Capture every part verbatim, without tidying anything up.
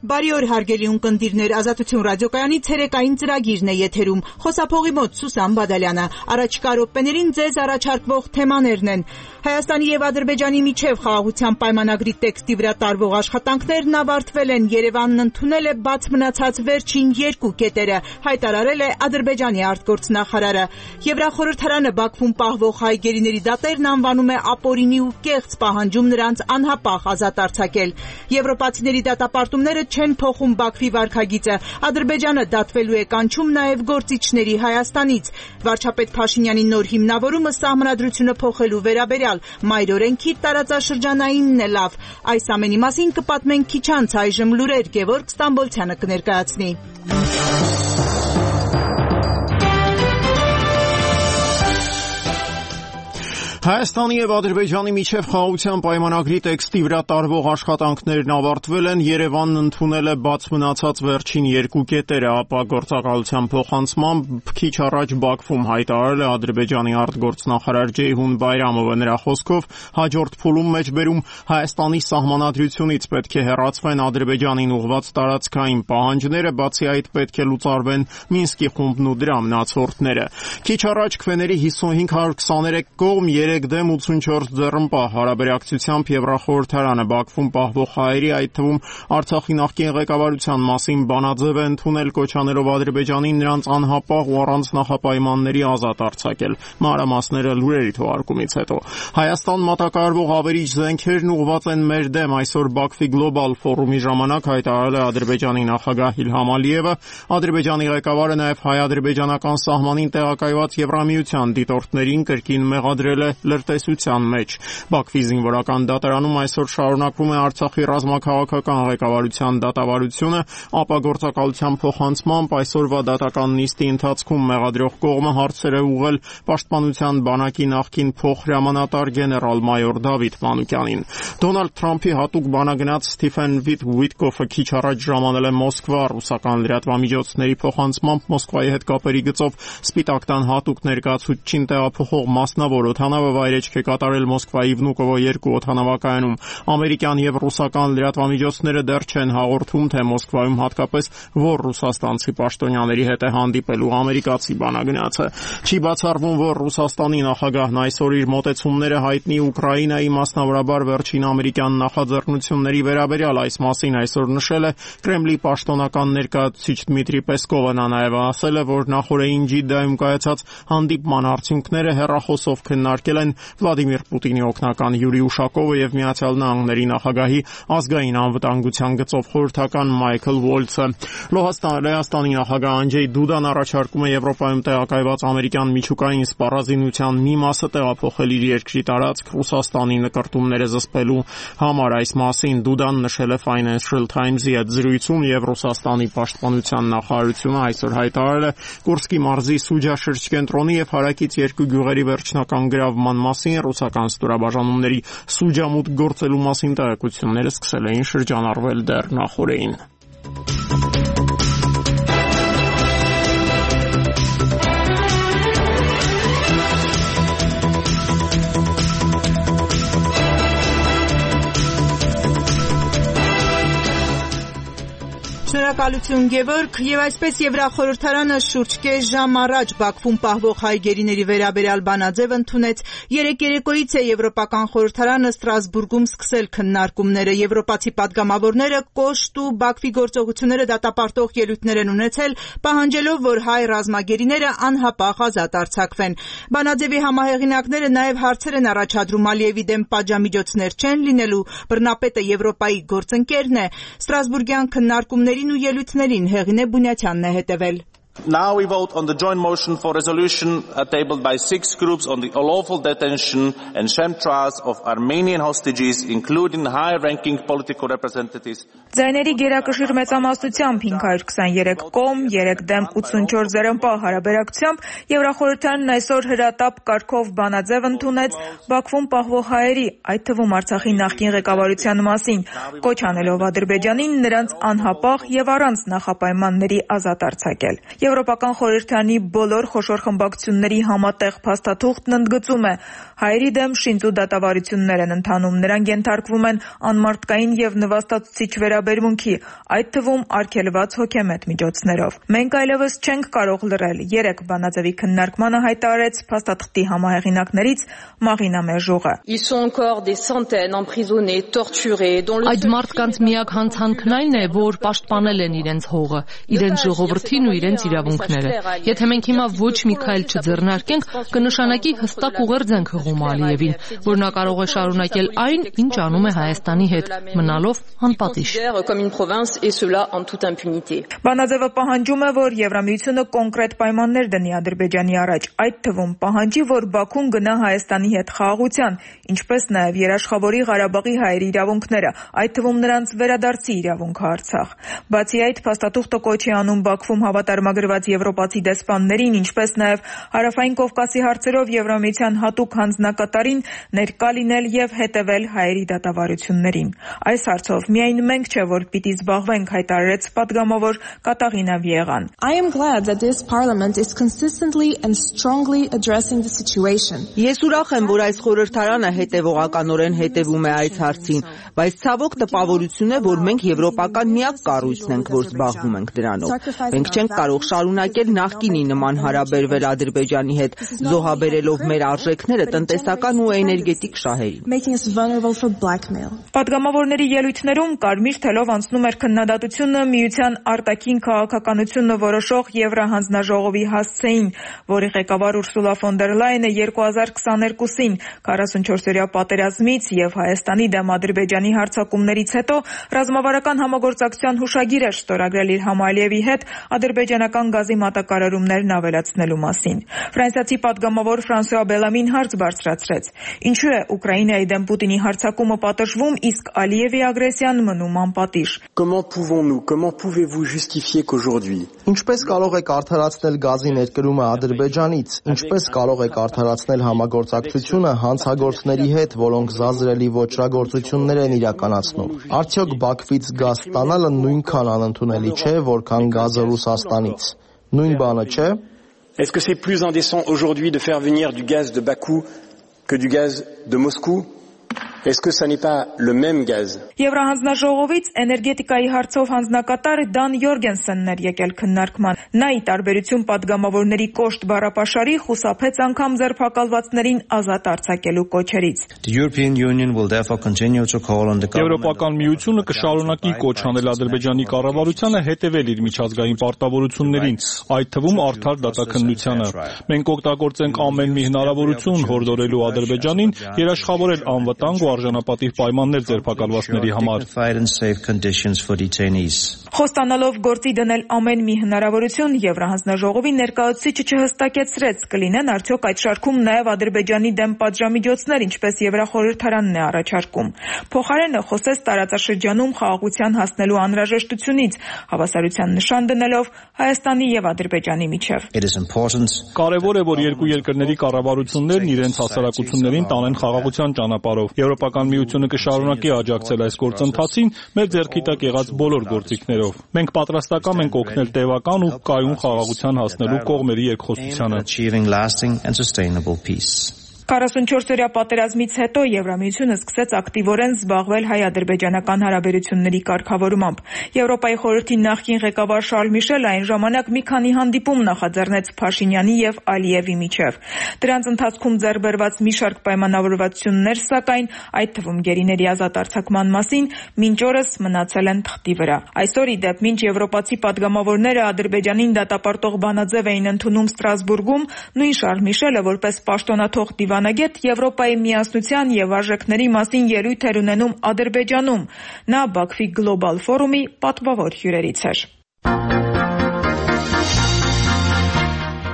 Բարի օր հարգելի ունկնդիրներ, Ազատություն ռադիոկայանի ցերեկային ծրագիրն է եթերում։ Խոսափողի մոտ Սուսան Բադալյանը, առաջիկա րոպեներին ձեզ առաջարկվող թեմաներն են։ Հայաստանի եւ Ադրբեջանի միջև խաղաղության պայմանագրի տեքստի վրա տարվող աշխատանքներն ավարտվել են։ Երևանն ընդունել է բաց մնացած վերջին երկու կետերը, հայտարարել է Ադրբեջանի արտգործնախարարը։ Եվրախորհրդարանը Բաքվում պահվող հայ գերիների դատերն անվանում է ապօրինի ու կեղծ, պահանջում նրանց անհապաղ ազատ արձակել։ Եվրոպացիների դատապարտումները չեն փոխում Բաքվի վարքագիծը։ Ադրբեջանը դատվելու է կանչում նաև գործիչների Հայաստանից։ Վարչապետ Փաշինյանի նոր հիմնավորումը սահմանադրությունը փոխելու վերաբերյալ մայրօրենքի տարածաշրջանայինն է լավ։ Այս ամենի մասին կպատմենք քիչ անց, այժմ լուրեր Գևորգ Ստամբոլցյանը կներկայացնի։ Հայաստանի եւ Ադրբեջանի միջև խաղաղության պայմանագրի տեքստի վրա տարվող աշխատանքներն ավարտվել են, Երևանն ընդունել է բաց մնացած վերջին երկու կետերը, ապա գործակալության փոխանցմամբ քիչ առաջ Բաքվում հայտարարել է Ադրբեջանի արտգործնախարար Ջեյհուն Բայրամովը։ Նրա խոսքով հաջորդ փուլում մեջբերում Հայաստանի սահմանադրությունից պետք է հեռացվեն Ադրբեջանին ուղղված տարածքային պահանջները, բացի այդ պետք է լուծարվեն Մինսկի խումբն ու դրա մնացորդները։ Քիչ առաջ քվեների հիսուն հինգ հարյուր քսաներեք կողմ երեք դեմ ութսունչորս ձեռնպահ հարաբերակցությամբ Եվրախորհրդարանը Բաքվում պահվող հայերի, այդ թվում Արցախի նախկին ղեկավարության մասին բանաձև է ընդունել, կոչանելով Ադրբեջանին նրանց անհապաղ ու առանց նախապայմանների ազատ արձակել։ Մանրամասները լուրերի թողարկումից հետո։ Հայաստան մատակարարվող ավերիչ զենքերն ուղղված են մեր դեմ, այսօր Բաքվի գլոբալ ֆորումի ժամանակ հայտարարել է Ադրբեջանի նախագահ Իլհամ Ալիևը։ Ադրբեջանի ղեկավարը նաև հայ-ադրբեջանական սահմանին տեղակայված Եվրամիության դիտորդներին կրկին մեղադրել է լրտեսության մեջ։ Բաքվի զինվորական դատարանում այսօր շարունակվում է Արցախի ռազմաքաղաքական ղեկավարության դատավարությունը, ապա գործակալության փոխանցմամբ այսօրվա դատական նիստի ընթացքում մեղադրող կողմը հարցեր է ուղղել Պաշտպանության բանակի նախկին փոխհրամանատար գեներալ-մայոր Դավիթ Մանուկյանին։ Դոնալդ Թրամփի հատուկ բանագնաց Սթիվեն Վիտկոֆը քիչ առաջ ժամանել է Մոսկվա, ռուսական լրատվամիջոցների փոխանցմամբ Մոսկվայի հետ կապերի գծով Սպիտակ տան հատուկ ներկայացուցչին տեղափոխող մասնավոր օդանավը վայրեջք է կատարել Մոսկվայի Վնուկովո երկու օդանավակայանում։ Ամերիկյան եւ ռուսական լրատվամիջոցները դեռ չեն հաղորդում, թե Մոսկվայում հատկապես որ ռուսաստանցի պաշտոնյաների հետ է հանդիպելու ամերիկացի բանագնացը։ Չի բացառվում, որ Ռուսաստանի նախագահն այսօր իր մոտեցումները հայտնի Ուկրաինայի, մասնավորաբար վերջին ամերիկյան նախաձեռնությունների վերաբերյալ։ Այս մասին այսօր նշել է Կրեմլի պաշտոնական ներկայացուցիչ Դմիտրի Պեսկովը։ Նա նաև ասել է, որ նախորդին Ջիդդայում կայացած հանդիպման արդյունքները հեռախոսով քննարկել են Վլադիմիր Պուտինի օգնական Յուրի Ուշակովը եւ Միացյալ Նահանգների նախագահի ազգային անվտանգության գծով խորհրդական Մայքլ Վոլցը։ Լեհաստանի նախագահ Անջեյ Դուդան առաջարկում է Եվրոպայում տեղակայված ամերիկյան միջուկային սպառազինության մի մասը տեղափոխել իր երկրի տարածք Ռուսաստանի նկարտումները զսպելու համար։ Այս մասին Դուդան նշել է Financial Times-ի հետ զրույցում, եւ Ռուսաստանի պաշտպանության նախարարությունը այսօր հայտարարել է Կուրսկի մարզի Սուջա շրջկենտրոնի եւ հարակից երկու գյուղերի վերջնական գրավման մասին։ Ռուսական ստորաբաժանումների Սուջամուտք գործելու մասին տեղեկությունները սկսել էին շրջանառվել դեռ նախորդին։ Շնորհակալություն Գևորգ, եւ այսպես Եվրախորհրդարանը շուրջ կես ժամ առաջ Բաքվում պահվող հայ գերիների վերաբերյալ բանաձև ընդունեց։ Երեկ երեկոյից է Եվրոպական խորհրդարանը Ստրասբուրգում սկսել քննարկումները։ Եվրոպացի պատգամավորները կոշտ ու Բաքվի գործողությունները դատապարտող ելույթներ են ունեցել, պահանջելով, որ հայ ռազմագերիները անհապաղ ազատ արձակվեն։ Բանաձևի համահեղինակները նաև հարցեր են առաջադրում Ալիևի դեմ պատժամիջոցներ չեն լինելու, բռնապետը Եվրոպայի գործընկերն է։ Ստրասբուրգյան քննարկումների ու ելույթներին Հեղին է Բունյացյանն է հետևել։ Now we vote on the joint motion for resolution uh, tabled by six groups on the unlawful detention and sham trials of Armenian hostages, including high-ranking political representatives. Ձայների գերակշիռ մեծամասնությամբ հինգ հարյուր քսաներեք կողմ, երեք դեմ ութսունչորս ձեռնպահ հարաբերակցությամբ Եվրախորհրդարանն այսօր հրատապ կարգով բանաձև ընդունեց Բաքվում պահվող հայերի, այդ թվում Արցախի նախկին ղեկավարության մասին, կոչ անելով Ադրբեջանին նրանց անհապաղ եւ առանց նախապայմանների ազատ արձակել։ Եվրոպական խորհրդանի բոլոր խոշոր խմբակցությունների համատեղ փաստաթուղթն ընդգծում է, հայերի դեմ շինծու դատավարություններ են ընթանում, նրանք ենթարկվում են անմարդկային եւ նվաստացուցիչ վերաբերմունքի, այդ թվում արգելված հոգեմետ միջոցներով։ Մենք այլևս չենք կարող լռել, երեք բանաձևի քննարկմանը հայտարարեց փաստաթղթի համահեղինակներից Մաղինա Մերժուղը։ Այդ մարդկանց միակ հանցանքն այն է, որ պաշտպանել են իրենց հողը, իրենց ժողովրդին ու իրենց իրավունքները։ Եթե մենք հիմա ոչ մի քայլ չձեռնարկենք, կնշանակի հստակ ուղերձենք հղում Ալիևին, որ նա կարող է շարունակել այն, ինչ անում է Հայաստանի հետ, մնալով անպատիժ։ Բանաձևը պահանջում է, որ Եվրամիությունը կոնկրետ պայմաններ դնի Ադրբեջանի առաջ, այդ թվում պահանջի, որ Բաքուն գնա Հայաստանի հետ խաղաղության, ինչպես նաև երաշխավորի Ղարաբաղի հայերի իրավունքները, այդ թվում նրանց վերադարձի իրավունքը Արցախ։ Բացի այդ, փաստաթուղթը կոչ է անում Բաքվում հավատարմագրված եվրոպացի դեսպաններին, ինչպես նաև Հարավային Կովկասի հարցերով Եվրամիության հատուկ հանձնակատարին ներկա լինել եւ հետեւել հայերի դատավարություններին։ Այս հարցով միայն մենք չէ, որ պիտի զբաղվենք, հայտարարեց պատգամավոր Կատաղինա Վիեղան։ I am glad that this parliament is consistently and strongly addressing the situation. Ես ուրախ եմ, որ այս խորհրդարանը հետևողականորեն հետևում է այս հարցին, բայց ցավոք տպավորություն է, որ մենք եվրոպական միակ կառույցն ենք, որ զբաղվում ենք դրանով։ Մենք չենք կարող շարունակել նախկինի նման հարաբերվել Ադրբեջանի հետ, զոհաբերելով մեր արժեքները տնտեսական ու էներգետիկ շահերին։ Պատգամավորների ելույթներում կարմիր թելով անցնում էր քննադատությունը Միության արտաքին քաղաքականությունը որոշող Եվրահանձնաժողովի հասցեին, որի ղեկավար Ուրսուլա ֆոն դեր Լայենը երկու հազար քսաներկուսին քառասունչորսօրյա պատերազմից եւ Հայաստանի դեմ Ադրբեջանի հարձակումներից հետո ռազմավարական համագործակցության հուշագիր էր ստորագրել իր համալիևի հետ ադրբեջանական գազի մատակարարումներն ավելացնելու մասին։ Ֆրանսիացի պատգամավոր Ֆրանսուଆ Բելամին հարց բարձրացրեց. Ինչու է Ուկրաինայի դեմ Պուտինի հարձակումը պատժվում, իսկ Ալիևի ագրեսիան մնում անպատիժ։ Comment pouvons-nous, comment pouvez-vous justifier qu'aujourd'hui Ինչպես կարող եք արդարացնել գազի ներկրումը Ադրբեջանից, ինչպես կարող եք արդարացնել համագործակցությունը հանցագործների հետ, որոնք զազրելի ոճրագործություններ են իրականացնում։ Արդյոք Բաքվից գազ ստանալը նույնքան անընդունելի չէ, որքան գազը Ռուսաստանից։ Նույն բանը չէ։ Est-ce que c'est plus indécent aujourd'hui de faire venir du gaz de Bakou que du gaz de Moscou? Est-ce que ça n'est pas le même gaz? Եվրահանձնաժողովից էներգետիկայի հարցով հանձնակատար Դան Յորգենսենն էր եկել քննարկման։ Նա ի տարբերություն պատգամավորների կոշտ բառապաշարի խուսափեց անգամ ձերբակալվածներին ազատ արձակելու կոչերից։ Եվրոպական միությունը կշարունակի կոչ անել Ադրբեջանի կառավարությանը հետևել իր միջազգային պարտավորություններին, այդ թվում արդար դատաքննությանը։ Մենք օգտագործենք ամեն մի հնարավորություն հորդորելու Ադրբեջանին երաշխավորել անվտանգ ու արժանապատիվ պայմաններ ձերբակալվածների համար։ Խոստանալով գործի դնել ամեն մի հնարավորություն, Եվրահանձնաժողովի ներկայացուցիչը չհստակեցրեց կլինեն արդյոք այդ շարքում նաև Ադրբեջանի դեմ պատժամիջոցներ, ինչպես Եվրախորհրդարանն է առաջարկում։ Փոխարենը խոսեց տարածաշրջանում խաղաղության հասնելու անհրաժեշտությունից, հավասարության նշան դնելով Հայաստանի եւ Ադրբեջանի միջև։ Կարևոր է, որ երկու երկրների կառավարություններն իրենց հասարակություններին տանեն խաղաղության ճանապարհով։ Եվրոպական միությունը կշարունակի աջակցել այս գործընթացին մեր ձեռքի տակ եղած բոլոր գործիքներով։ Մենք պատրաստական ենք օգնել տևական ու կայուն խաղաղության հասնելու կողմերի երկխոսությանը։ քառասունչորսօրյա պատերազմից հետո Եվրամիությունը սկսեց ակտիվորեն զբաղվել հայ-ադրբեջանական հարաբերությունների կարգավորմամբ։ Եվրոպայի խորհրդի նախկին ղեկավար Շարլ Միշելը այն ժամանակ մի քանի հանդիպում նախաձեռնեց Փաշինյանի եւ Ալիևի միջև։ Դրանց ընթացքում ձեռք բերված մի շարք պայմանավորվածություններ, սակայն, այդ թվում գերիների ազատ արձակման մասին, մինչ օրս մնացել են թղթի վրա։ Այսօր, ի դեպ, մինչ եվրոպացի պատգամավորները Ադրբեջանին դատապարտող բանաձև էին ընդունում Ստրասբուրգում, նույն Շարլ Միշելը որպես պաշտոնաթող դիվանագետ Եվրոպայի միասնության եւ արժեքների մասին ելույթ էր ունենում Ադրբեջանում։ Նա Բաքվի գլոբալ ֆորումի պատվավոր հյուրերից էր։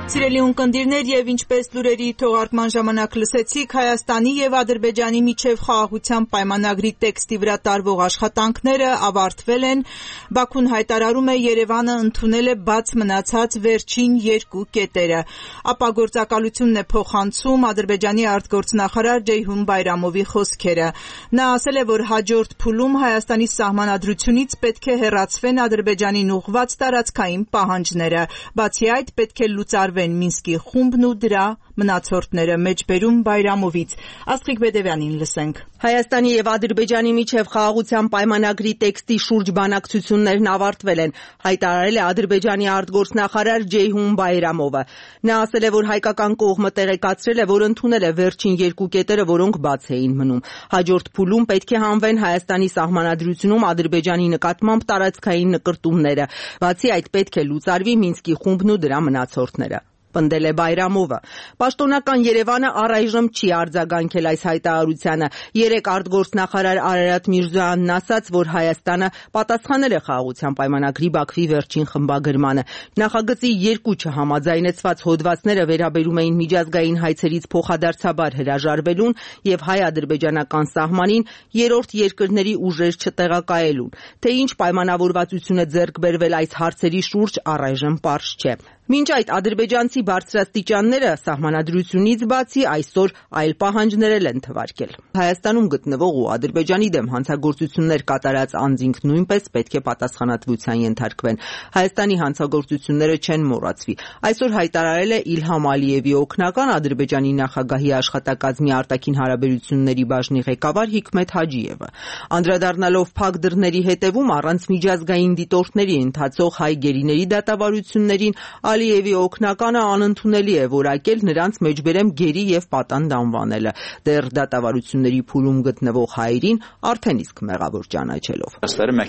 Սիրելի ունկնդիրներ, եւ ինչպես լուրերի թողարկման ժամանակ լսեցիք, Հայաստանի եւ Ադրբեջանի միջև խաղաղության պայմանագրի տեքստի վրա տարվող աշխատանքները ավարտվել են։ Բաքուն հայտարարում է, Երևանը ընդունել է բաց մնացած վերջին երկու կետերը։ Ապա գործակալությունն է փոխանցում Ադրբեջանի արտգործնախարար Ջեյհուն Բայրամովի խոսքերը։ Նա ասել է, որ հաջորդ փուլում Հայաստանի սահմանադրությունից պետք է հեռացվեն Ադրբեջանին ուղղված տարածքային պահանջները։ Բացի այդ, պետք է լուծարվեն Մինսկի խումբն ու դրա մնացորդները, մեջբերում Բայրամովից։ Աստղիկ Բեդևյանին լսենք։ Հայաստանի եւ Ադրբեջանի միջև խաղաղության պայմանագրի տեքստի շուրջ բանակցություններն ավարտվել են, հայտարարել է Ադրբեջանի արտգործնախարար Ջեյհուն Բայրամովը։ Նա ասել է, որ հայկական կողմը տեղեկացրել է, որ ընդունել է վերջին երկու կետերը, որոնք բաց էին մնում։ Հաջորդ փուլում պետք է հանվեն Հայաստանի սահմանադրությունում Ադրբեջանի նկատմամբ տարածքային նկրտումները։ Բացի այդ, պետք է լուծարվի Մինսկի խումբն ու դրա մնացորդները, պնդել է Բայրամովը։ Պաշտոնական Երևանը առայժմ չի արձագանքել այս հայտարարությանը։ Երեկ արտգործնախարար Արարատ Միրզոյանն ասաց, որ Հայաստանը պատասխանել է խաղաղության պայմանագրի Բաքվի վերջին խմբագրմանը։ Նախագծի երկու չհամաձայնեցված հոդվածները վերաբերում էին միջազգային հայցերից փոխադարձաբար հրաժարվելուն եւ հայ-ադրբեջանական սահմանին երրորդ երկրների ուժեր չտեղակայելուն։ Թե ինչ պայմանավորվածություն է ձեռք բերվել այս հարցերի շուրջ, առայժմ պարզ չէ։ Մինչ այդ ադրբեջանցի բարձրաստիճանները սահմանադրությունից բացի այսօր այլ պահանջներ են թվարկել։ Հայաստանում գտնվող ու Ադրբեջանի դեմ հանցագործություններ կատարած անձինք նույնպես պետք է պատասխանատվության ենթարկվեն։ Հայաստանի հանցագործությունները չեն մոռացվի։ Այսօր հայտարարել է Իլհամ Ալիևի օգնական Ադրբեջանի նախագահի աշխատակազմի արտաքին հարաբերությունների բաժնի ղեկավար Հիկմետ Հաջիևը։ Անդրադառնալով փակ դռների հետևում առանց միջազգային դիտորդների ընթացող հայ գերիների դատավարություններին, Ալիևի օգնականը անընդունելի է որակել նրանց մեջբերեմ գերի եւ պատանդ անվանելը, դեռ դատավարությունների փուլում գտնվող հայերին արդեն իսկ մեղավոր ճանաչելով։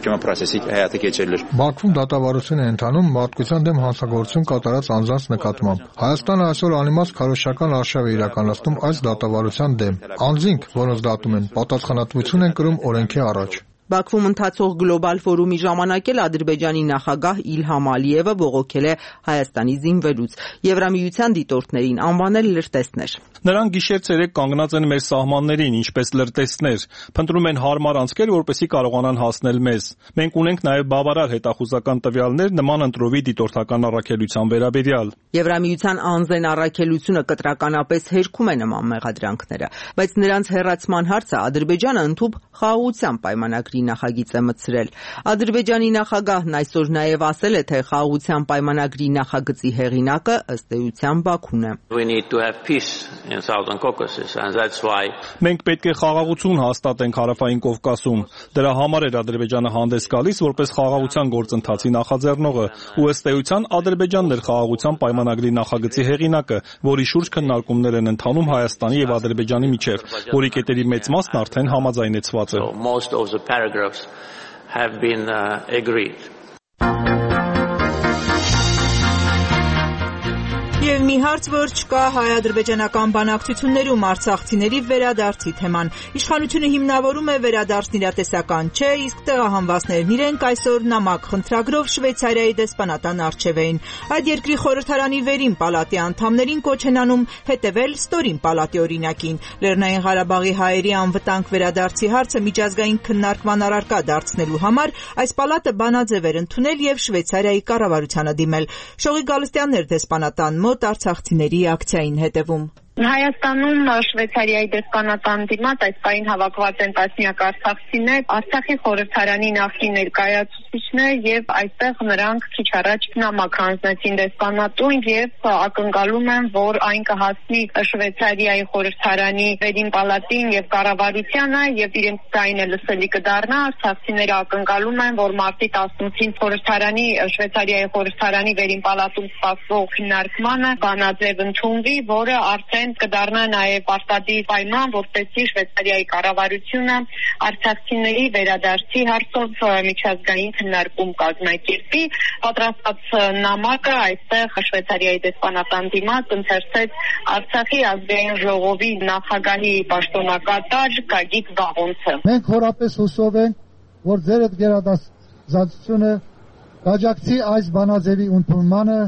Բաքվում դատավարություն է ընթանում մարդկության դեմ հանցագործություն կատարած անձանց նկատմամբ։ Հայաստանը այսօր անիմաստ քարոզչական արշավ է իրականացնում այս դատավարության դեմ։ Անձինք, որոնց դատում են, պատասխանատվություն են կրում օրենքի առաջ։ Բաքվում ընթացող գլոբալ ֆորումի ժամանակ էլ Ադրբեջանի նախագահ Իլհամ Ալիևը բողոքել է Հայաստանի զինվելուց, Եվրամիության դիտորդներին անվանել լրտեսներ։ Նրանք գիշեր-ցերեկ կանգնած են մեր սահմաններին, ինչպես լրտեսներ, փնտրում են հարմար անցքեր, որպեսզի կարողանան հասնել մեզ։ Մենք ունենք նաև բավարար հետախուզական տվյալներ նման ընտրովի դիտորդական առաքելության վերաբերյալ։ Եվրամիության անձեն առաքելությունը կտրականապես հերքում է նման մեղադրանքները, բայց նրանց հեռացման հարցը Ադրբեջանը ընդհուպ խաղաղության պայմանագրի նախագիծ է մտցրել։ Ադրբեջանի նախագահն այսօր նաև ասել է, թե խաղաղության պայմանագրի նախագծի հեղինակը ըստ էության Բաքուն է։ Մենք պետք է խաղաղություն հաստատենք Հարավային Կովկասում։ Դրա համար էր Ադրբեջանը հանդես գալիս որպես խաղաղության գործընթացի նախաձեռնողը, ու ըստ էության Ադրբեջանն էր խաղաղության պայմանագրի նախագծի հեղինակը, որի շուրջ քննարկումներ են ընթանում Հայաստանի եւ Ադրբեջանի միջև, որի կետերի մեծ մասն արդեն համաձայնեցված է։ Have been uh, agreed. Եվ մի հարց, որ չկա հայ-ադրբեջանական բանակցություններում արցախցիների վերադարձի թեման։ Իշխանությունը հիմնավորում է վերադարձն իրատեսական չէ, իսկ տեղահանվածներն իրենք այսօր նամակ խնդրագրով Շվեյցարիայի դեսպանատան առջև էին։ Այդ երկրի խորհրդարանի վերին պալատի անդամներին կոչ են անում հետևել ստորին պալատի օրինակին։ Լեռնային Ղարաբաղի հայերի անվտանգ վերադարձի հարցը միջազգային քննարկման առարկա դարձնելու համար այս պալատը բանաձև էր ընդունել եւ Շվեյցարիայի կառավարությանը դիմել։ Շողի Գալստյանն էր դեսպանատան մոտ արցախցիների ակցիային հետևում։ Հայաստանում Շվեյցարիայի դեսպանատան դիմաց այս պահին հավաքված են տասնյակ արցախցիներ, Արցախի խորհրդարանի նախկին ներկայացուցիչներ եւ այստեղ նրանք քիչ առաջ նամակ հանձնեցին դեսպանատուն եւ ակնկալում են, որ այն կհասնի Շվեյցարիայի խորհրդարանի վերին պալատին եւ կառավարությանը եւ իրենց ձայնը լսելի կդառնա։ Արցախցիները ակնկալում են, որ մարտի տասնութին խորհրդարանի Շվեյցարիայի խորհրդարանի վերին պալատում սպասվող քննարկմանը բանաձև ընդունվի, որը արդեն կդառնա նաև պարտադիր պայման, որպեսզի Շվեյցարիայի կառավարությունը արցախցիների վերադարձի հարցով միջազգային քննարկում կազմակերպի։ Պատրաստած նամակը այստեղ Շվեյցարիայի դեսպանատան դիմաց ընթերցեց Արցախի ազգային ժողովի նախագահի պաշտոնակատար Գագիկ Բաղոնցը։ Մենք խորապես հուսով ենք, որ ձեր այդ գերադասությունը կաջակցի այս բանաձևի ընդունմանը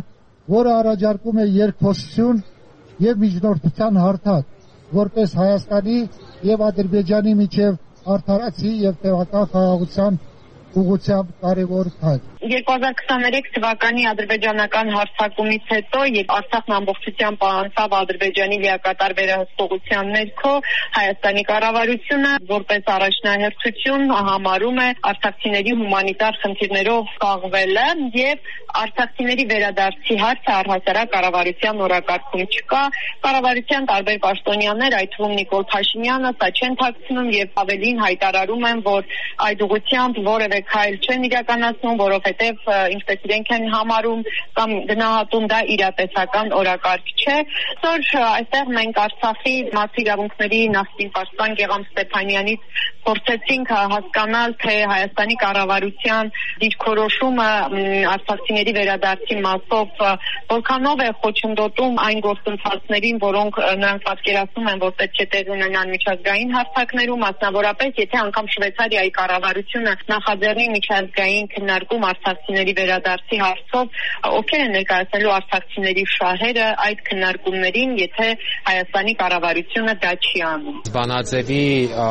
որը առաջարկում է երկխոսություն եւ միջնորդության հարթակ, որպես Հայաստանի եւ Ադրբեջանի միջև արդարացի եւ տեղական խաղաղության ուղղությամբ կարևոր քայլ։ երկու հազար քսաներեք թվականի ադրբեջանական հարձակումից հետո եւ Արցախն ամբողջությամբ անցավ Ադրբեջանի լիակատար վերահսկողության ներքո, Հայաստանի կառավարությունը որպես առաջնահերթություն համարում է արցախցիների հումանիտար խնդիրներով զբաղվելը եւ արցախցիների վերադարձի հարցը առհասարակ կառավարության օրակարգում չկա։ Կառավարության տարբեր պաշտոնյաներ, այդ թվում Նիկոլ Փաշինյանը, սա չեն թաքցնում եւ ավելին հայտարարում են, որ այդ ուղղությամբ որևէ քայլ չեն իրականացնում, որովհետև ինչպես իրենք են համարում կամ գնահատում, դա իրատեսական օրակարգ չէ։ Այսօր այստեղ մենք Արցախի մարդու իրավունքների նախկին պաշտպան Գեգամ Ստեփանյանից փորձեցինք հասկանալ, թե Հայաստանի կառավարության դիրքորոշումը արցախցիների վերադարձի մասով որքանով է խոչընդոտում այն գործընթացներին, որոնք նրանք պատկերացնում են, որ պետք է տեղի ունենան միջազգային հարթակներում, մասնավորապես եթե անգամ Շվեյցարիայի կառավարությունը նախաձեռնի միջազգային քննարկում արցախցիների վերադարձի հարցով, ովքեր են ներկայացնելու արցախցիների շահերը այդ քննարկումներին, եթե Հայաստանի կառավարությունը դա չի անում։ Բանաձևի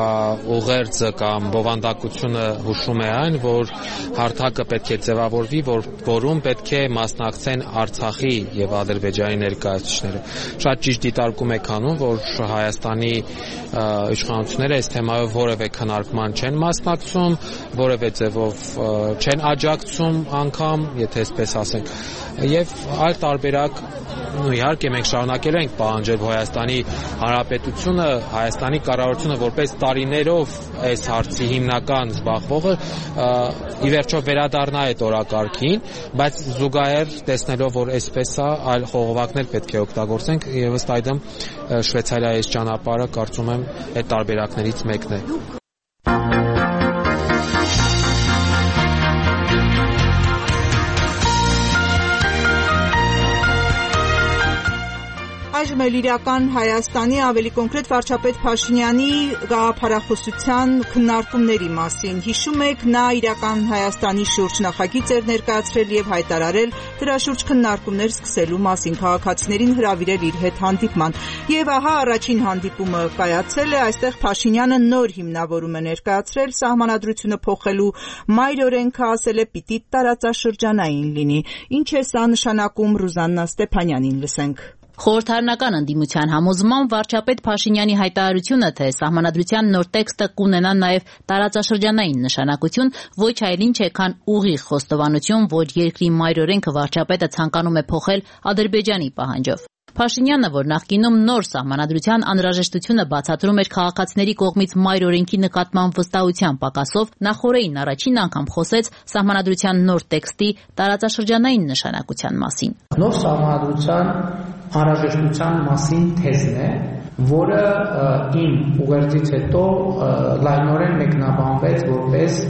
ուղերձը կամ բովանդակությունը հուշում է այն, որ հարթակը պետք է ձևավորվի, որ որում պետք է մասնակցեն Արցախի եւ Ադրբեջանի ներկայացուցիչները։ Շատ ճիշտ դիտարկում եք անում, որ Հայաստանի իշխանությունները այս թեմայով որևէ քննարկման չեն մասնակցում, որևէ ձևով չեն աջակցում անգամ, եթե այսպես ասենք, եւ այլ տարբերակ ու իհարկե մենք շարունակել ենք պահանջել Հայաստանի Հանրապետությունը, Հայաստանի կառավարությունը որպես տարիներով այս հարցի հիմնական զբաղվողը ի վերջո վերադառնա այդ օրակարգին, բայց զուգահեռ տեսնելով, որ այսպես է, այլ խողովակներ պետք է օգտագործենք եւ ըստ այդմ Շվեյցարիայի այս ճանապարհը կարծում եմ այդ տարբերակներից մեկն է։ Այժմ էլ իրական Հայաստանի, ավելի կոնկրետ վարչապետ Փաշինյանի գաղափարախոսության քննարկումների մասին։ Հիշում եք, նա իրական Հայաստանի շուրջ նախագիծ էր ներկայացրել եւ հայտարարել դրա շուրջ քննարկումներ սկսելու մասին, քաղաքացիներին հրավիրել իր հետ հանդիպման։ Եվ ահա առաջին հանդիպումը կայացել է, այստեղ Փաշինյանը նոր հիմնավորում է ներկայացրել սահմանադրությունը փոխելու, մայր օրենքը ասել է պիտի տարածաշրջանային լինի։ Ինչ է սա նշանակում, Ռուզաննա Ստեփանյանին լսենք։ Խորհրդարանական ընդդիմության համոզմամբ վարչապետ Փաշինյանի հայտարարությունը, թե սահմանադրության նոր տեքստը կունենա նաև տարածաշրջանային նշանակություն, ոչ այլ ինչ է, քան ուղիղ խոստովանություն, որ երկրի մայր օրենքը վարչապետը ցանկանում է փոխել Ադրբեջանի պահանջով։ Փաշինյանը, որ նախկինում նոր սահմանադրության անհրաժեշտությունը բացատրում էր քաղաքացիների կողմից մայր օրենքի նկատմամբ վստահության պակասով, նախորդին առաջին անգամ խոսեց սահմանադրության նոր տեքստի տարածաշրջանային նշանակության մասին։ Նոր սահմանադրության անհրաժեշտության մասին թեզն է, որը իմ ուղերձից հետո լայնորեն մեկնաբանվեց որպես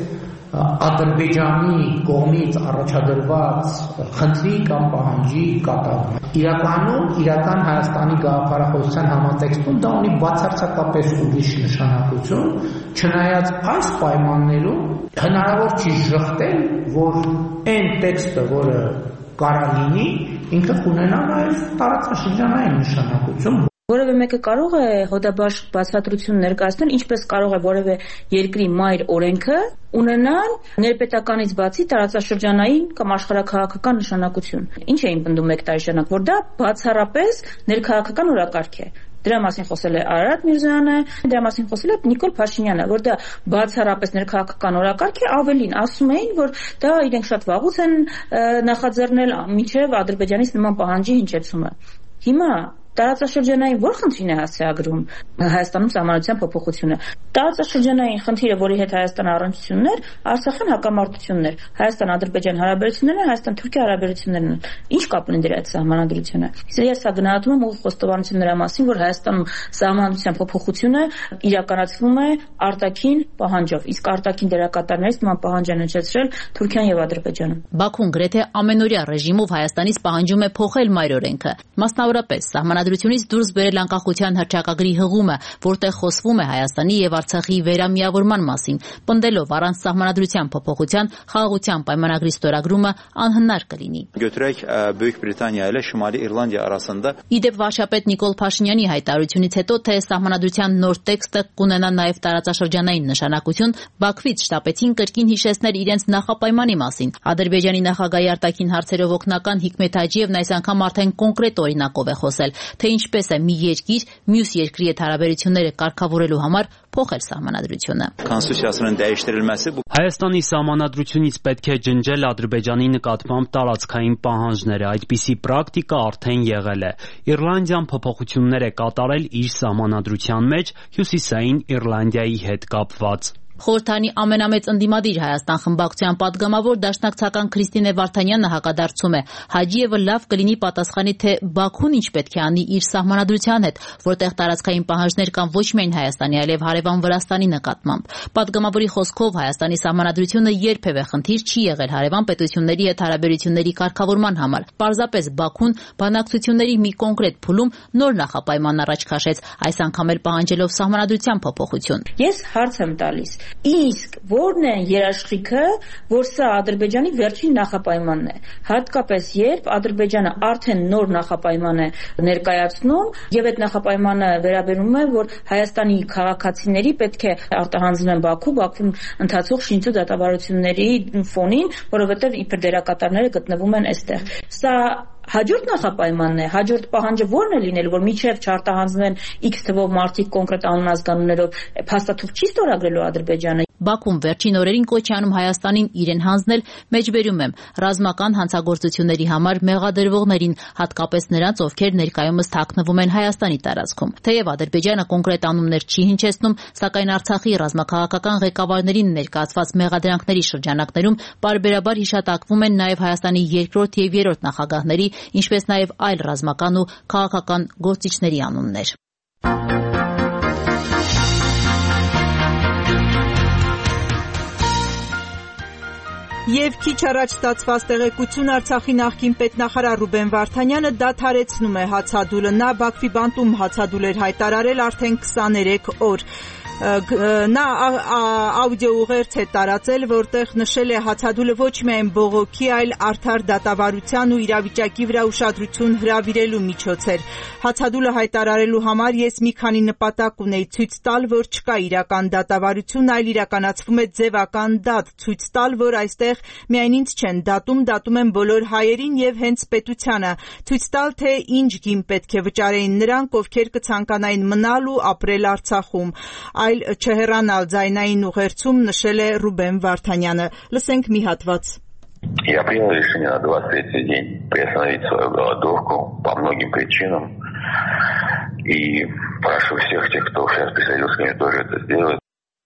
Ադրբեջանի կողմից առաջադրված խնդրի կամ պահանջի կատարում։ Իրականում իրական Հայաստանի գաղափարախոսության համատեքստում դա ունի բացարձակապես ուրիշ նշանակություն, չնայած այս պայմաններում հնարավոր չի ժխտել, որ այն տեքստը, որը կարա լինի, ինքը կունենա նաև տարածաշրջանային նշանակություն։ Որևէ մեկը կարող է հոդաբաշխ բացատրություն ներկայացնել, ինչպես կարող է որևէ երկրի մայր օրենքը ունենալ ներպետականից բացի տարածաշրջանային կամ աշխարհաքաղաքական նշանակություն։ Ինչ էին պնդում մեկ տարի շարունակ, որ դա բացառապես ներքաղաքական օրակարգ է։ Դրա մասին խոսել է Արարատ Միրզոյանը, դրա մասին խոսել է Նիկոլ Փաշինյանը, որ դա բացառապես ներքաղաքական օրակարգ է, ավելին ասում էին, որ դա իրենք շատ վաղուց են նախաձեռնել մինչև Ադրբեջանից նման պահանջի հնչեցումը։ Հիմա տարածաշրջանային ո՞ր խնդրին է հասցեագրում Հայաստանում սահմանադրության փոփոխությունը։ Տարածաշրջանային խնդիրը, որի հետ Հայաստանը առնչությունն էր, Արցախյան հակամարտությունն էր, Հայաստան-Ադրբեջան հարաբերություններն են, Հայաստան-Թուրքիա հարաբերություններն են։ Ինչ կապ ունի դրա հետ սահմանադրությունը։ Ես սա գնահատում եմ ուղիղ խոստովանություն նրա մասին, որ Հայաստանում սահմանադրության փոփոխությունը իրականացվում է արտաքին պահանջով, իսկ արտաքին դերակատարներից նման պահանջ են հնչեցրել Թուրքիան եւ Ադրբեջանը։ Բաքուն գրեթե ամենօրյա ռեժիմով Հայաստանից պահանջում է փոխել մայր օրենքը, մասնավորապես սահմանադրության Սահմանադրությունից դուրս բերել անկախության հռչակագրի հղումը, որտեղ խոսվում է Հայաստանի եւ Արցախի վերամիավորման մասին, պնդելով առանց Սահմանադրության փոփոխության խաղաղության պայմանագրի ստորագրումը անհնար կլինի։ Götürək Böyük Britaniya ilə Şimali İrlandiya arasında Իդեպ վարչապետ Նիկոլ Փաշինյանի հայտարարությունից հետո, թե Սահմանադրության նոր տեքստը կունենա նաև տարածաշրջանային նշանակություն, Բաքվից շտապեցին կրկին հիշեցնել իրենց նախապայմանի մասին։ Ադրբեջանի նախագահի արտաքին հարցերով օգնական Հիկմետ Հաջիևն այս անգամ արդեն կոնկրետ օրինակով է խոսել, թե ինչպես է մի երկիր մյուս երկրի հետ հարաբերությունները կարգավորելու համար փոխել Սահմանադրությունը։ Հայաստանի Սահմանադրությունից պետք է ջնջել Ադրբեջանի նկատմամբ տարածքային պահանջները, այդպիսի պրակտիկա արդեն եղել է։ Իռլանդիան փոփոխություններ է կատարել իր Սահմանադրության մեջ Հյուսիսային Իռլանդիայի հետ կապված։ Խորհրդանի ամենամեծ ընդդիմադիր Հայաստան խմբակցության պատգամավոր դաշնակցական Քրիստինե Վարդանյանը հակադարձում է. Հաջիևը լավ կլինի պատասխանի, թե Բաքուն ինչ պետք է անի իր Սահմանադրության հետ, որտեղ տարածքային պահանջներ կան ոչ միայն Հայաստանի, այլև հարևան Վրաստանի նկատմամբ։ Պատգամավորի խոսքով Հայաստանի Սահմանադրությունը երբևէ խնդիր չի եղել հարևան պետությունների հետ հարաբերությունների կարգավորման համար։ Պարզապես Բաքուն բանակցությունների մի կոնկրետ փուլում նոր նախապայման առաջ քաշեց, այս անգամ էլ պահանջելով Սահմանադրության փոփոխություն։ Ես հարց եմ տալիս. Իսկ որն է երաշխիքը, որ սա Ադրբեջանի վերջին նախապայմանն է, հատկապես երբ Ադրբեջանը արդեն նոր նախապայման է ներկայացնում եւ այդ նախապայմանը վերաբերում է, որ Հայաստանի քաղաքացիների պետք է արտահանձնեն Բաքու, Բաքվում ընթացող շինծու դատավարությունների ֆոնին, որովհետեւ իբր դերակատարները գտնվում են այստեղ։ Սա հաջորդ նախապայմանն է, հաջորդ պահանջը ո՞րն է լինել, որ միջև չարտահանձնեն X թվով մարդիկ կոնկրետ անուն-ազգանուններով, փաստաթուղթ չի ստորագրելու Ադրբեջանը։ Բաքուն վերջին օրերին կոչ է անում Հայաստանին իրեն հանձնել, մեջբերում եմ, ռազմական հանցագործությունների համար մեղադրվողներին, հատկապես նրանց, ովքեր ներկայումս թաքնվում են Հայաստանի տարածքում։ Թեև Ադրբեջանը կոնկրետ անուններ չի հնչեցնում, սակայն Արցախի ռազմաքաղաքական ղեկավարներին ներկայացված մեղադրանքների շրջանակներում պարբերաբար հիշատակվում են նաև Հայաստանի երկրորդ եւ երրորդ նախագահների, ինչպես նաև այլ ռազմական ու քաղաքական գործիչների անուններ։ Եվ քիչ առաջ ստացված տեղեկություն Արցախի նախկին պետնախարար Ռուբեն Վարդանյանը դադարեցնում է հացադուլը։ Նա Բաքվի բանտում հացադուլ էր հայտարարել արդեն քսաներեք օր։ Նա աուդիո ուղերձ է տարածել, որտեղ նշել է հացադուլը ոչ միայն բողոքի, այլ արդար դատավարության ու իրավիճակի վրա ուշադրություն հրավիրելու միջոց էր։ Հացադուլը հայտարարելու համար ես մի քանի նպատակ ունեի՝ ցույց տալ, որ չկա իրական դատավարություն, այլ իրականացվում է ձևական դատ, ցույց տալ, որ այստեղ միայն ինձ չեն դատում, դատում են բոլոր հայերին եւ հենց պետությանը, ցույց տալ, թե ինչ գին պետք է վճարեին նրանք, ովքեր կցանկանային մնալ ու апրել Արցախում։ Այլ չհեռանալ ձայնային ուղերձում նշել է Ռուբեն Վարդանյանը։ Լսենք մի հատված։ Я принял решение на двадцать третий день приостановить свою голодовку по многим причинам. И прошу всех тех, кто сейчас присоединился ко мне, тоже это сделать.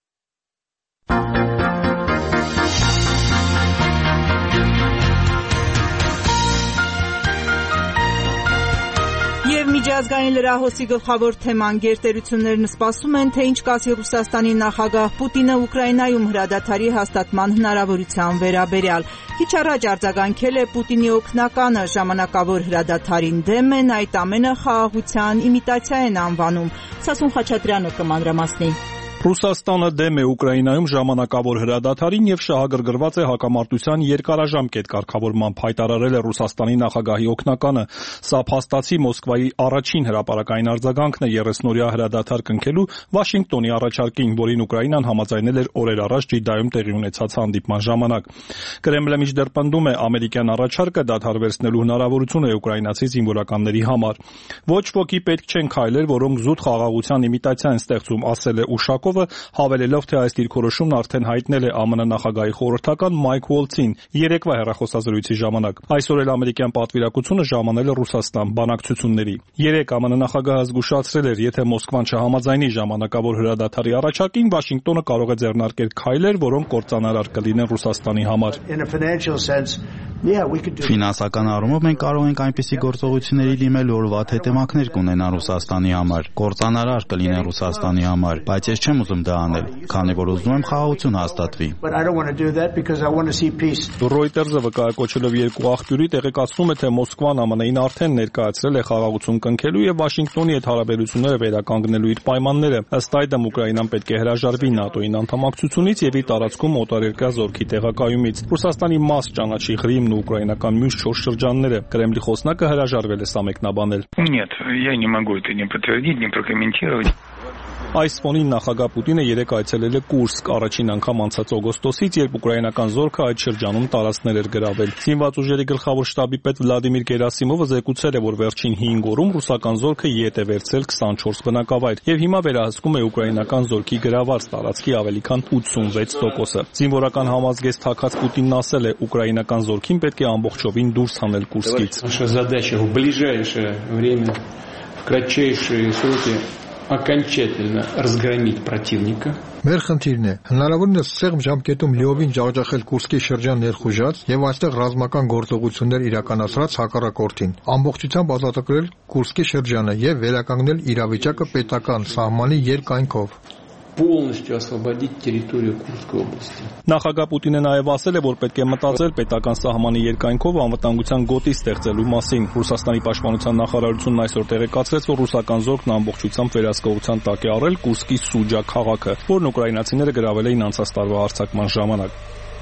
Եվ միջազգային լրահոսի գլխավոր թեման գերտերություններն սպասում են, թե ինչ կասի Ռուսաստանի նախագահ Պուտինը Ուկրաինայում հրադադարի հաստատման հնարավորության վերաբերյալ։ Քիչ առաջ արձագանքել է Պուտինի օգնականը, ժամանակավոր հրադադարին դեմ են, այդ ամենը խաղաղության իմիտացիա են անվանում։ Սասուն Խաչատրյանը կմանրամասնի։ Ռուսաստանը դեմ է Ուկրաինայում ժամանակավոր հրադադարին եւ շահագրգռված է հակամարտության երկարաժամկետ կարգավորմամբ, հայտարարել է Ռուսաստանի նախագահի օգնականը։ Սա փաստացի Մոսկվայի առաջին հրապարակային արձագանքն է երեսնօրյա հրադադար կնքելու Վաշինգտոնի առաջարկին, որին Ուկրաինան համաձայնել էր օրեր առաջ Ջիդայում տեղի ունեցած հանդիպման ժամանակ։ Կրեմլը մինչդեռ պնդում է ամերիկյան առաջարկը դադար վերցնելու հնարավորություն է ուկրաինացի զինվորականների համար։ Ոչ ոքի պետք չեն քայլեր, որոնք զուտ խաղաղության իմիտացիա են ստեղծում, ասել է Ուշակով, հավելելով, թե այս դիրքորոշումն արդեն հայտնել է ԱՄՆ նախագահի խորհրդական Մայք Ուոլցին երեկվա հեռախոսազրույցի ժամանակ։ Այսօր էլ ամերիկյան պատվիրակությունը ժամանել է Ռուսաստան բանակցությունների։ Երեկ ԱՄՆ նախագահը զգուշացրել էր, եթե Մոսկվան չհամաձայնի ժամանակավոր հրադադարի առաջարկին, Վաշինգտոնը կարող է ձեռնարկել քայլեր, որոնք կործանարար կլինեն Ռուսաստանի համար։ Ֆինանսական առումով մենք կարող ենք այնպիսի գործողությունների դիմել, որ վատ հետևանքներ կունենան Ռուսաստանի համար, կործանարար կլինեն Ռուսաստանի համար, բայց ես չեմ ուզում դա անել, քանի որ ուզում եմ խաղաղություն հաստատվի։ Reuters-ը վկայակոչելով երկու աղբյուրի տեղեկացնում է, թե Մոսկվան ԱՄՆ -ին արդեն ներկայացրել է խաղաղություն կնքելու եւ Վաշինգտոնի հետ հարաբերությունները վերականգնելու իր պայմանները։ Ըստ այդմ Ուկրաինան պետք է հրաժարվի ՆԱՏՕ-ին անդամակցությունից եւ իր տարածքում օտարերկրյա զորքի տեղակայումից։ Ռուսաստանի մաս ճանաչի Ղրիմն ու ուկրաինական մյուս չորս շրջանները։ Կրեմլի խոսնակը հրաժարվել է սա մեկնաբանել։ Нет, я не могу это ни подтвердить, ни прокомментировать. Այս ֆոնին նախագահ Պուտինը երեկ այցելել է Կուրսկ, առաջին անգամ անցած օգոստոսից, երբ ուկրաինական զորքը այդ շրջանում տարածքներ էր գրավել։ Զինված ուժերի գլխավոր շտաբի պետ Վլադիմիր Գերասիմովը զեկուցել է, որ վերջին հինգ օրում ռուսական զորքը ետ է վերցրել քսանչորս բնակավայր եւ հիմա վերահսկում է ուկրաինական զորքի գրաված տարածքի ավելի քան ութսունվեց տոկոսը։ Զինվորական համազգեստ Թաքած Պուտինն ասել է, ուկրաինական զորքին պետք է ամբողջովին դուրս հանել Կուրսկից։ Окончательно разгромить противника. Մեր խնդիրն է հնարավորինս սեղմ ժամկետում լիովին ջախջախել Կուրսկի շրջան ներխուժած եւ այստեղ ռազմական գործողություններ իրականացրած հակառակորդին, ամբողջությամբ ազատագրել Կուրսկի շրջանը եւ վերականգնել իրավիճակը պետական սահմանի երկայնքով։ Полностью освободить территорию Курской области. Նախագահ Պուտինը նաև ասել է, որ պետք է մտածել պետական սահմանի երկայնքով անվտանգության գոտի ստեղծելու մասին։ Ռուսաստանի պաշտպանության նախարարությունն այսօր տեղեկացրեց, որ ռուսական զորքն ամբողջությամբ վերահսկողության տակ է առել Կուրսկի Սուջա քաղաքը, որն ուկրաինացիները գրավել էին անցած տարվա հարձակման ժամանակ։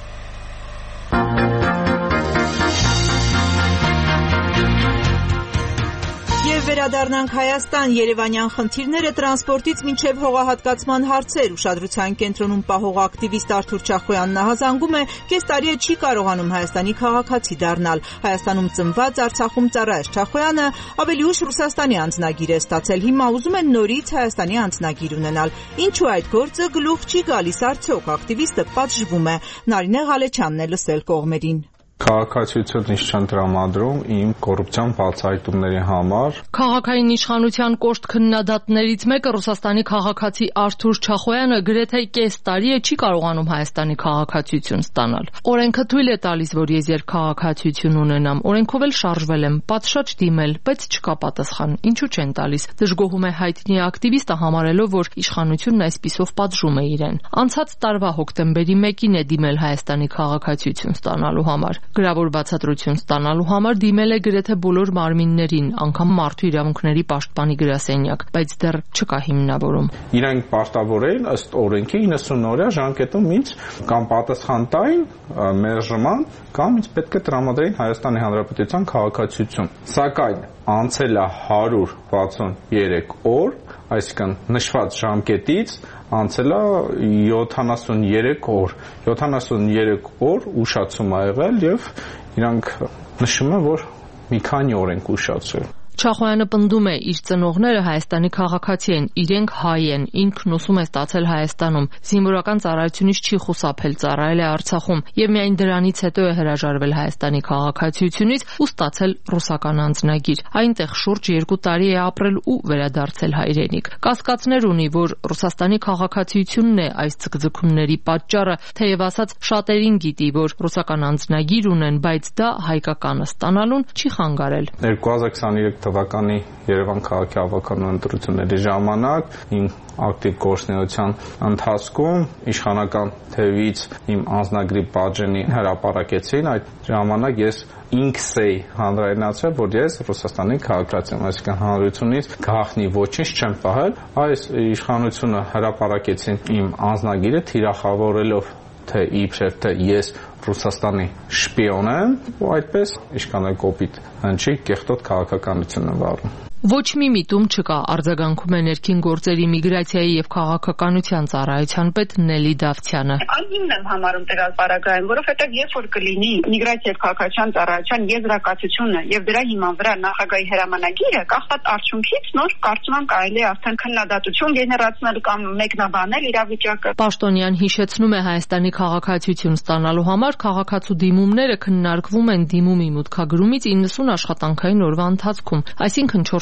Վերադառնանք Հայաստան, Երևանյան խնդիրները տրանսպորտից մինչև հողահատկացման հարցեր ուշադրության կենտրոնում պահող ակտիվիստ Արթուր Չախոյանն հազանգում է, կես տարի է չի կարողանում Հայաստանի քաղաքացի դառնալ։ Հայաստանում ծնված, Արցախում ծառայած Չախոյանը ավելի ուշ Ռուսաստանի անձնագիր է ստացել, հիմա ուզում է նորից Հայաստանի անձնագիր ունենալ։ Ինչու այդ գործը գլուխ չի գալիս արդյոք, ակտիվիստը պատժվում է։ Նարինե Ղալեչյանն է լսել կողմերին։ Քաղաքացիություն ինձ չեն տրամադրում իմ կոռուպցիոն բացահայտումների համար։ Քաղաքային իշխանության կոշտ քննադատներից մեկը Ռուսաստանի քաղաքացի Արթուր Չախոյանը գրեթե կես տարի է չի կարողանում Հայաստանի քաղաքացիություն ստանալ։ Օրենքը թույլ է տալիս, որ ես երկքաղաքացիություն ունենամ, օրենքով էլ շարժվել եմ, պատշաճ դիմել, բայց չկա պատասխան, ինչու չեն տալիս։ Դժգոհում է հայտնի ակտիվիստը, համարելով, որ իշխանությունն այսպիսով պատժում է իրեն։ Անցած տարվա հոկտեմբերի մեկին է դիմել Հայաստանի քաղաքացիություն ստանալու համար։ Գրավոր բացատրություն ստանալու համար դիմել է գրեթե բոլոր մարմիններին, անգամ մարդու իրավունքների պաշտպանի գրասենյակ, բայց դեռ չկա հիմնավորում։ Իրենք պարտավոր են ըստ օրենքի իննսուն օրյա ժամկետում ինձ կամ պատասխան տային մերժման, կամ ինձ պետք է տրամադրեին Հայաստանի Հանրապետության քաղաքացիություն։ Սակայն անցել է հարյուր վաթսուներեք օր, այսինքն նշված ժամկետից անցել է յոթանասուներեք օր։ յոթանասուներեք օր ուշացում ա եղել եւ իրանք նշում են, որ մի քանի օր են ուշացրել։ Չախոյանը պնդում է, իր ծնողները Հայաստանի քաղաքացի են, իրենք հայ են, ինքն ուսում է ստացել Հայաստանում, զինվորական ծառայությունից չի խուսափել, ծառայել է Արցախում եւ միայն դրանից հետո է հրաժարվել Հայաստանի քաղաքացիությունից ու ստացել ռուսական անձնագիր։ Այնտեղ շուրջ երկու տարի է ապրել ու վերադարձել հայրենիք։ Կասկածներ ունի, որ Ռուսաստանի քաղաքացիությունն է այս ցկձկումների պատճառը, թեև ասած շատերին գիտի, որ ռուսական անձնագիր ունեն, բայց դա հայկականը ստանալուն չի խանգարել։ երկու հազար քսաներեք թվականի Երևան քաղաքի ավականության ընտրությունների ժամանակ իմ ակտիվ գործունեության ընթացքում իշխանական թևից իմ անձնագրի բաժնի հրապարակեցին, այդ ժամանակ ես ինքս էի հանրայնացրել, որ ես Ռուսաստանի քաղաքացի եմ, այսինքն հանրությունից գաղտնի ոչինչ չեմ պահել, այս իշխանությունը հրապարակեցին իմ անձնագիրը թիրախավորելով թե իբրև թե ես Ռուսաստանի շպիոն եմ, ու այդպես իշխանը կոպիտ հնչի կեղտոտ քաղաքականություն եմ վարում։ Ոչ մի միտում չկա, արձագանքում է ներքին գործերի միգրացիայի եւ քաղաքականության ծառայության պետ Նելի Դավթյանը։ Անհիմն եմ համարում դրալ պարագայում, որովհետեւ երբ որ կլինի միգրացիա եւ քաղաքացիական ծառայության եզրակացությունը եւ դրա հիման վրա նախագահի հրամանագիրը, կախված արդյունքից նոր կարծում եմ կարելի է արդեն քննադատություն գեներացնել կամ մեկնաբանել իրավիճակը։ Պաշտոնյան հիշեցնում է Հայաստանի քաղաքացիություն ստանալու համար քաղաքացու դիմումները քննարկվում են դիմումի մուտքագրումից իննսուն աշխատանքային օրվա ընթացքում, այսինքն չորս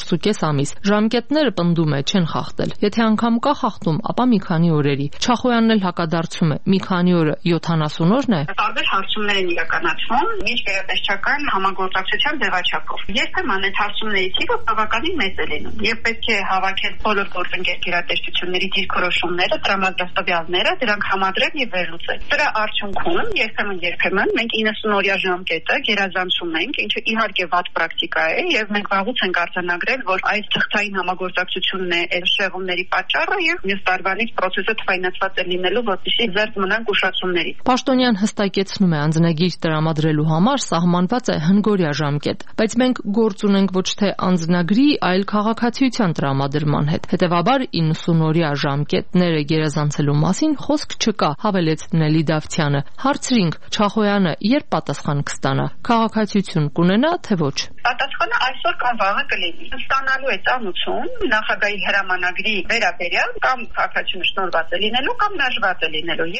կես ամիս։ Ժամկետները պնդում է չեն խախտել։ Եթե անգամ կա խախտում, ապա մի քանի օրերի։ Չախոյանն էլ հակադարձում է՝ մի քանի օրը յոթանասուն օրն է։ Տարբեր հարցումներ են իրականացվում միջգերատեսչական համագործակցության ձևաչափով։ Երբեմն այդ հարցումների թիվը բավականին մեծ է լինում, եւ պետք է հավաքել բոլոր գործընկեր գերատեսչությունների դիրքորոշումները, տրամադրաստավյալները, դրանք համադրել եւ վերլուծել։ Դրա արդյունքում երբեմն երբեմն մենք իննսուն օրյա ժամկետը գերազանցում ենք, ինչը իհարկե վատ պրակտիկա է, եւ մենք վաղուց ենք արձանագրել, որ այս թղթային համագործակցությունն է այդ շեղումների պատճառը եւ մյուս տարվանից process-ը թվայնացված է լինելու, որպեսզի զերծ մնանք ուշացումներից։ Պաշտոնյան հստակեցնում է, անձնագիր տրամադրելու համար սահմանված է հնգօրյա ժամկետ, բայց մենք գործ ունենք ոչ թե անձնագրի, այլ քաղաքացիության տրամադրման հետ։ Հետևաբար իննսուն օրյա ժամկետները գերազանցելու մասին խոսք չկա, հավելեց Նելի Դավթյանը։ Հարցրինք Չախոյանը երբ պատասխան կստանա, քաղաքացիություն կունենա թե ոչ։ Պատասխանը այսօր կամ վաղը կլինի։ Ստանալու է ծանուցում նախագահի հրամանագրի վերաբերյալ կամ քաղաքացիությունը շնորհված է լինելու կամ մերժված է լինելու։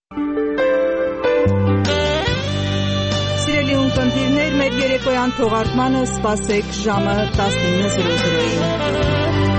Սիրելի ունկնդիրներ, մեր երեկոյան թողարկմանը սպասեք ժամը տասնինը զրո զրոյին։